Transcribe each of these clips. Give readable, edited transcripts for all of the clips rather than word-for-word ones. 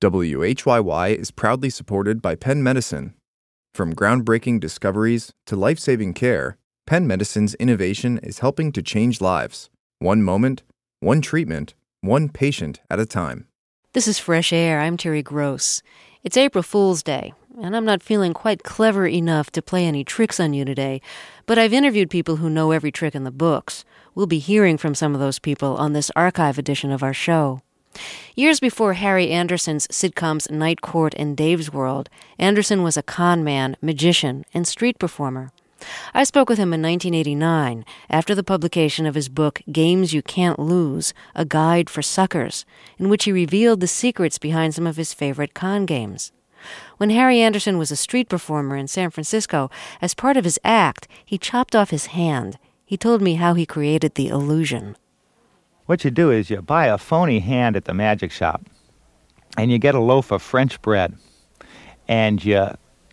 WHYY is proudly supported by Penn Medicine. From groundbreaking discoveries to life-saving care, Penn Medicine's innovation is helping to change lives. One moment, one treatment, one patient at a time. This is Fresh Air. I'm Terry Gross. It's April Fool's Day, and I'm not feeling quite clever enough to play any tricks on you today, but I've interviewed people who know every trick in the books. We'll be hearing from some of those people on this archive edition of our show. Years before Harry Anderson's sitcoms Night Court and Dave's World, Anderson was a con man, magician, and street performer. I spoke with him in 1989 after the publication of his book Games You Can't Lose, A Guide for Suckers, in which he revealed the secrets behind some of his favorite con games. When Harry Anderson was a street performer in San Francisco, as part of his act, he chopped off his hand. He told me how he created the illusion. What you do is you buy a phony hand at the magic shop, and you get a loaf of French bread, and you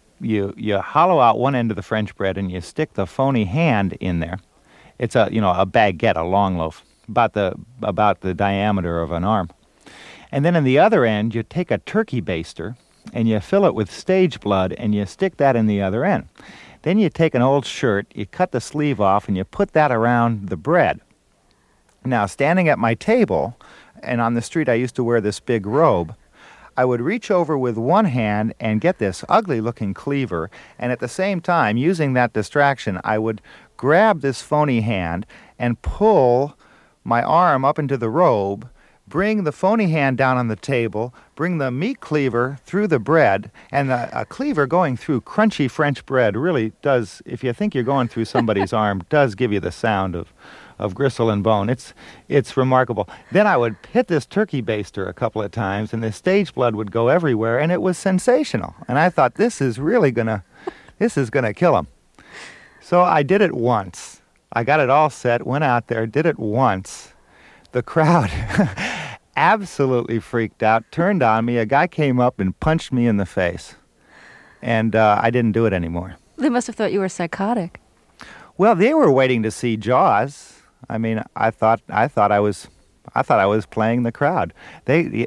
hollow out one end of the French bread, and you stick the phony hand in there. It's a baguette, a long loaf, about the diameter of an arm. And then in the other end, you take a turkey baster, and you fill it with stage blood, and you stick that in the other end. Then you take an old shirt, you cut the sleeve off, and you put that around the bread. Now, standing at my table, and on the street I used to wear this big robe, I would reach over with one hand and get this ugly-looking cleaver, and at the same time, using that distraction, I would grab this phony hand and pull my arm up into the robe, bring the phony hand down on the table, bring the meat cleaver through the bread, and a cleaver going through crunchy French bread really does, if you think you're going through somebody's arm, does give you the sound of gristle and bone. It's remarkable. Then I would hit this turkey baster a couple of times, and the stage blood would go everywhere, and it was sensational. And I thought, this is gonna kill him. So I did it once. I got it all set, went out there, did it once. The crowd absolutely freaked out, turned on me. A guy came up and punched me in the face, and I didn't do it anymore. They must have thought you were psychotic. Well, they were waiting to see Jaws. I mean, I thought I was playing the crowd. They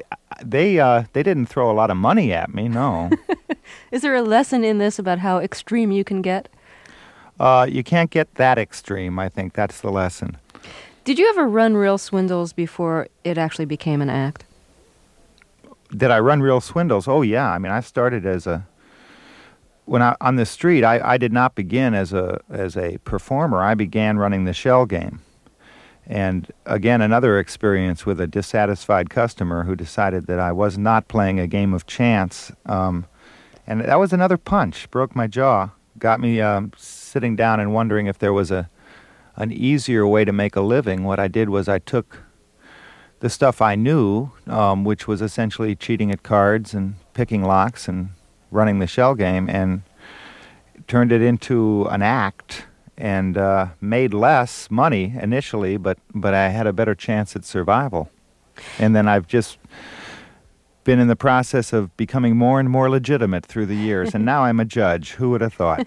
didn't throw a lot of money at me, no. Is there a lesson in this about how extreme you can get? You can't get that extreme. I think that's the lesson. Did you ever run real swindles before it actually became an act? Did I run real swindles? Oh yeah. I mean, I started on the street. I did not begin as a performer. I began running the shell game. And again, another experience with a dissatisfied customer who decided that I was not playing a game of chance. And that was another punch, broke my jaw, got me sitting down and wondering if there was an easier way to make a living. What I did was I took the stuff I knew, which was essentially cheating at cards and picking locks and running the shell game, and turned it into an act, and made less money initially, but I had a better chance at survival. And then I've just been in the process of becoming more and more legitimate through the years, and now I'm a judge. Who would have thought?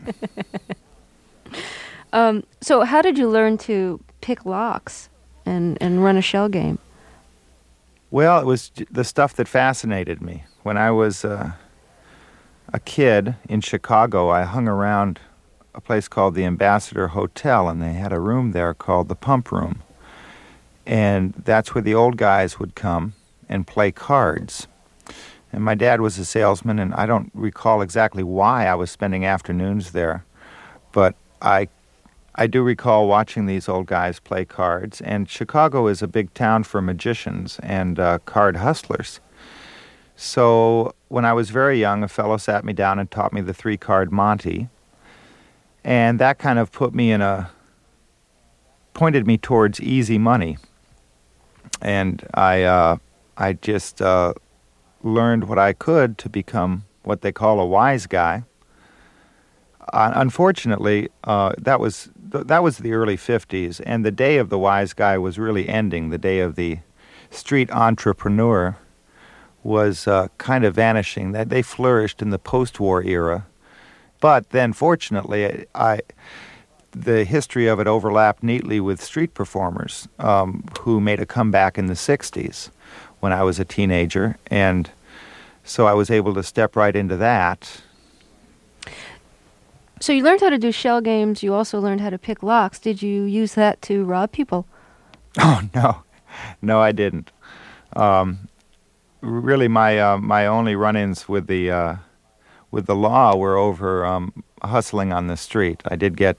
So how did you learn to pick locks and run a shell game? Well, it was the stuff that fascinated me. When I was a kid in Chicago, I hung around a place called the Ambassador Hotel, and they had a room there called the Pump Room. And that's where the old guys would come and play cards. And my dad was a salesman, and I don't recall exactly why I was spending afternoons there, but I do recall watching these old guys play cards. And Chicago is a big town for magicians and card hustlers. So when I was very young, a fellow sat me down and taught me the 3-card Monte. And that kind of pointed me towards easy money. And I just learned what I could to become what they call a wise guy. Unfortunately, that was the early 50s, and the day of the wise guy was really ending. The day of the street entrepreneur was kind of vanishing. They flourished in the post-war era. But then, fortunately, the history of it overlapped neatly with street performers who made a comeback in the 60s when I was a teenager. And So I was able to step right into that. So you learned how to do shell games. You also learned how to pick locks. Did you use that to rob people? Oh, no. No, I didn't. Really, my only run-ins with the law were over hustling on the street. I did get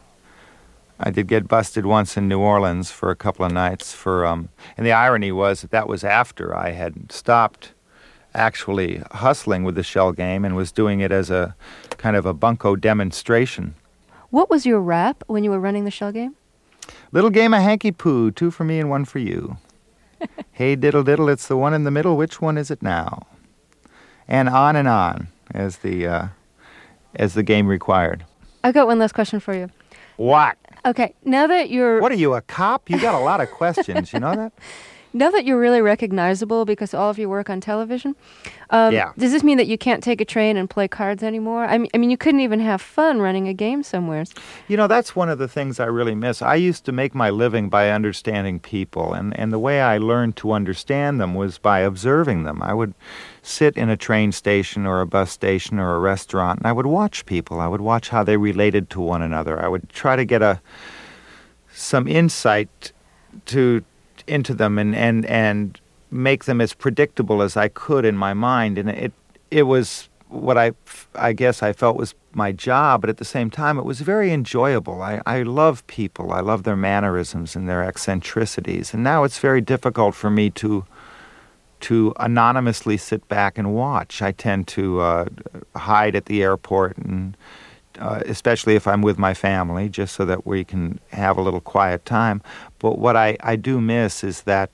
busted once in New Orleans for a couple of nights and the irony was that was after I had stopped actually hustling with the shell game and was doing it as a kind of a bunco demonstration. What was your rap when you were running the shell game? Little game of hanky-poo, 2 for me and 1 for you. Hey diddle diddle, it's the one in the middle, which one is it now? And on as the game required. I've got one last question for you. What? Okay, now that you're... What are you, a cop? You got a lot of questions, you know that? Now that you're really recognizable because all of your work on television, Yeah. Does this mean that you can't take a train and play cards anymore? I mean, you couldn't even have fun running a game somewhere. You know, that's one of the things I really miss. I used to make my living by understanding people, and the way I learned to understand them was by observing them. I would sit in a train station or a bus station or a restaurant, and I would watch people. I would watch how they related to one another. I would try to get some insight into them and make them as predictable as I could in my mind. And it was what I guess I felt was my job, but at the same time it was very enjoyable. I love people. I love their mannerisms and their eccentricities. And now it's very difficult for me to anonymously sit back and watch. I tend to hide at the airport, and especially if I'm with my family, just so that we can have a little quiet time. But what I do miss is that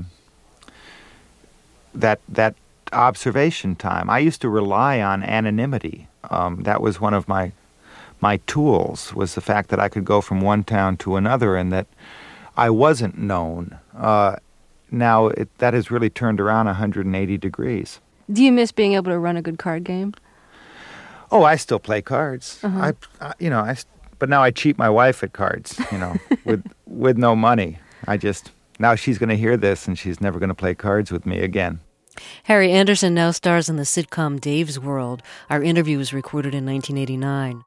observation time. I used to rely on anonymity. That was one of my tools, was the fact that I could go from one town to another and that I wasn't known. Now that has really turned around 180 degrees. Do you miss being able to run a good card game? Oh, I still play cards. Uh-huh. But now I cheat my wife at cards, with no money. Now she's going to hear this and she's never going to play cards with me again. Harry Anderson now stars in the sitcom Dave's World. Our interview was recorded in 1989.